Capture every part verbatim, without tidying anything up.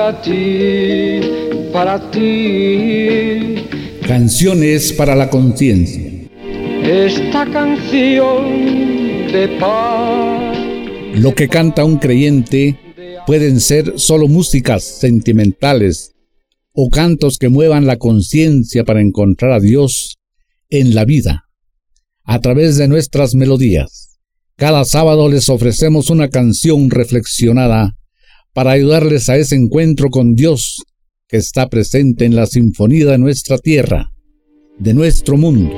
para ti, para ti. Canciones para la conciencia. Esta canción de paz. Lo que canta un creyente pueden ser solo músicas sentimentales o cantos que muevan la conciencia para encontrar a Dios en la vida a través de nuestras melodías. Cada sábado les ofrecemos una canción reflexionada para ayudarles a ese encuentro con Dios que está presente en la sinfonía de nuestra tierra, de nuestro mundo.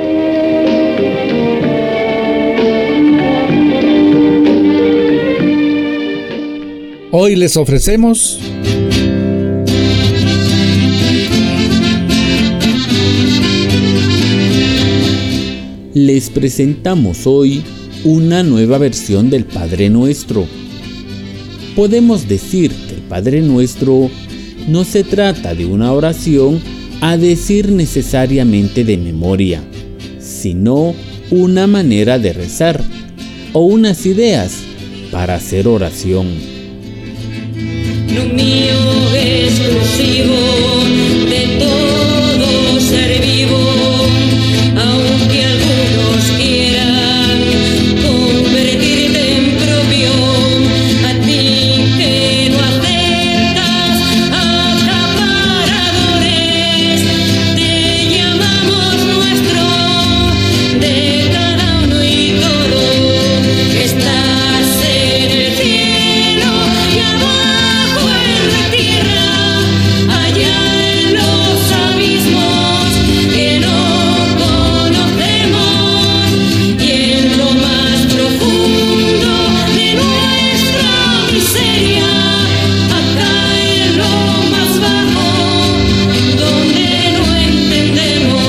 Hoy les ofrecemos Les presentamos hoy una nueva versión del Padre Nuestro. Podemos decir que el Padre Nuestro no se trata de una oración a decir necesariamente de memoria, sino una manera de rezar o unas ideas para hacer oración. Lo mío es exclusivo de todo ser vivo, aunque algunos quieran convertirte en propio, a ti que no aceptas acaparadores, te llamamos nuestro, de cada uno y todo, estás en el cielo y abajo en la tierra, allá en los abismos que no conocemos, y en lo más profundo de nuestra miseria, acá en lo más bajo donde no entendemos.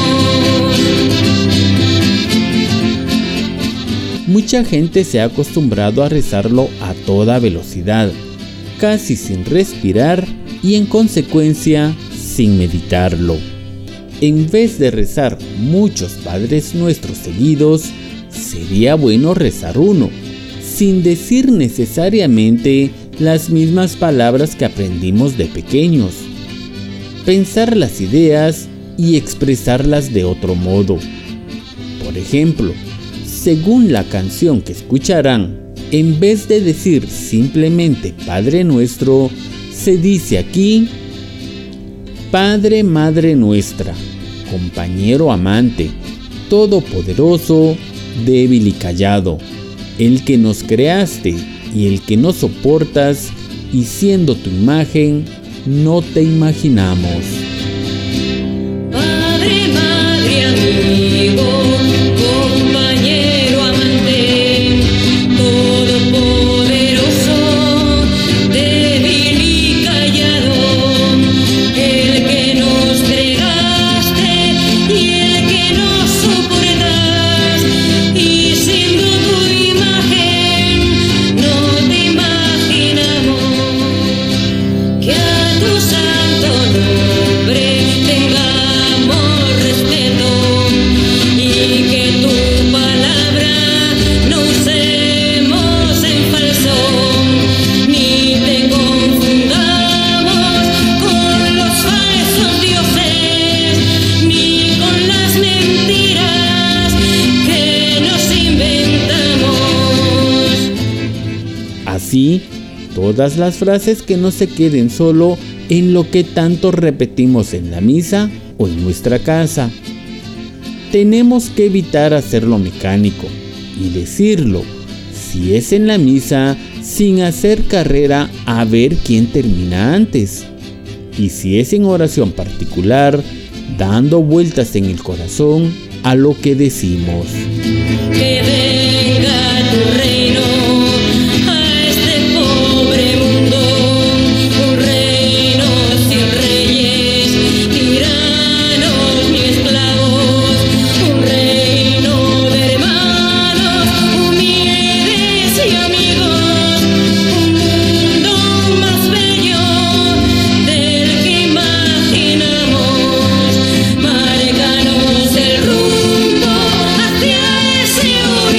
Mucha gente se ha acostumbrado a rezarlo a toda velocidad, casi sin respirar y en consecuencia sin meditarlo. En vez de rezar muchos Padres Nuestros seguidos, sería bueno rezar uno, sin decir necesariamente las mismas palabras que aprendimos de pequeños. Pensar las ideas y expresarlas de otro modo. Por ejemplo, según la canción que escucharán, en vez de decir simplemente Padre Nuestro, se dice aquí: Padre, Madre Nuestra, compañero amante, todopoderoso, débil y callado, el que nos creaste y el que nos soportas, y siendo tu imagen, no te imaginamos. Padre, madre, amigo, compañero amante, todopoderoso, débil y callado, el que nos creaste y el que nos soportas, y siendo tu imagen no te imaginamos, que a tu santo nombre tengamos respeto, y que tu palabra no usemos en falso, ni te confundamos con los falsos dioses, ni con las mentiras que nos inventamos. Así, todas las frases que no se queden solo en lo que tanto repetimos en la misa o en nuestra casa. Tenemos que evitar hacerlo mecánico y decirlo, si es en la misa, sin hacer carrera a ver quién termina antes. Y si es en oración particular, dando vueltas en el corazón a lo que decimos. Que venga tu reino a este pobre mundo, un reino sin reyes, tiranos ni esclavos, un reino de hermanos humildes y amigos, un mundo más bello del que imaginamos. Márcanos el rumbo hacia ese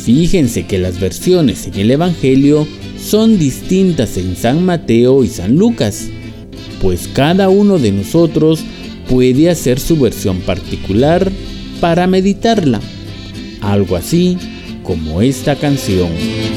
Fíjense que las versiones en el Evangelio son distintas en San Mateo y San Lucas, pues cada uno de nosotros puede hacer su versión particular para meditarla, algo así como esta canción.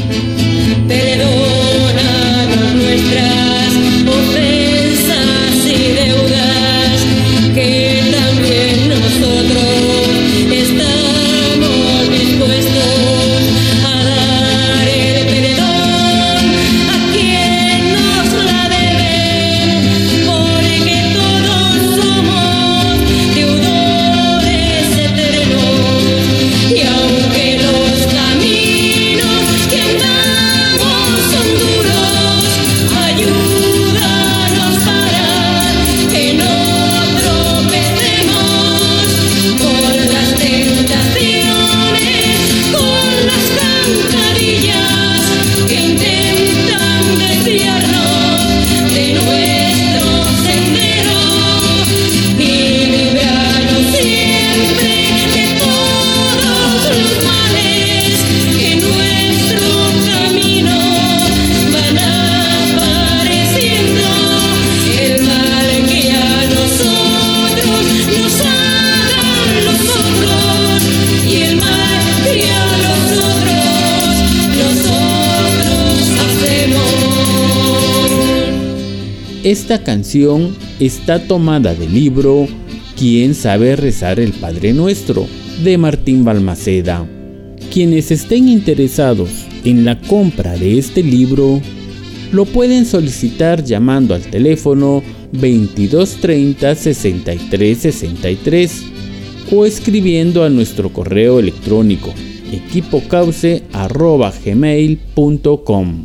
Perdónanos nuestras ofensas y deudas, que también nosotros estamos dispuestos a dar el perdón a quien nos la deben, porque todos somos deudores eternos, y aunque los caminos que andamos son duros, ayúdanos para que no tropecemos con las tentaciones, con las zancadillas que intentan desviarnos de nuestro sendero, y líbranos siempre de todos los males que en nuestro camino van apareciendo, el mal que a nosotros nos hagan los otros, y el mal que a nosotros nosotros hacemos. Esta canción está tomada del libro ¿Quién sabe rezar el Padre Nuestro?, de Martín Balmaceda. Quienes estén interesados en la compra de este libro lo pueden solicitar llamando al teléfono veintidós treinta sesenta y tres sesenta y tres o escribiendo a nuestro correo electrónico equipocauce arroba gmail punto com.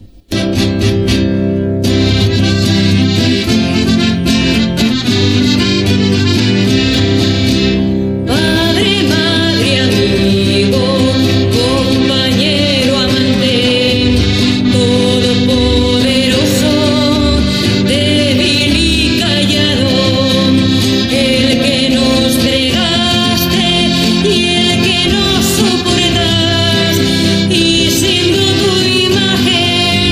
Padre, madre, amigo, compañero, amante, todopoderoso, débil y callado, el que nos entregaste y el que nos soportas, y siendo tu imagen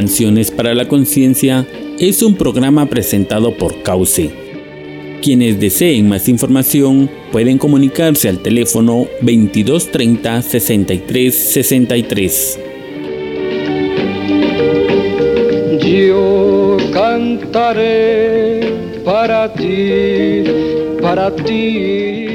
Canciones para la Conciencia es un programa presentado por Cauce. Quienes deseen más información pueden comunicarse al teléfono veintidós treinta, sesenta y tres sesenta y tres. Yo cantaré para ti, para ti.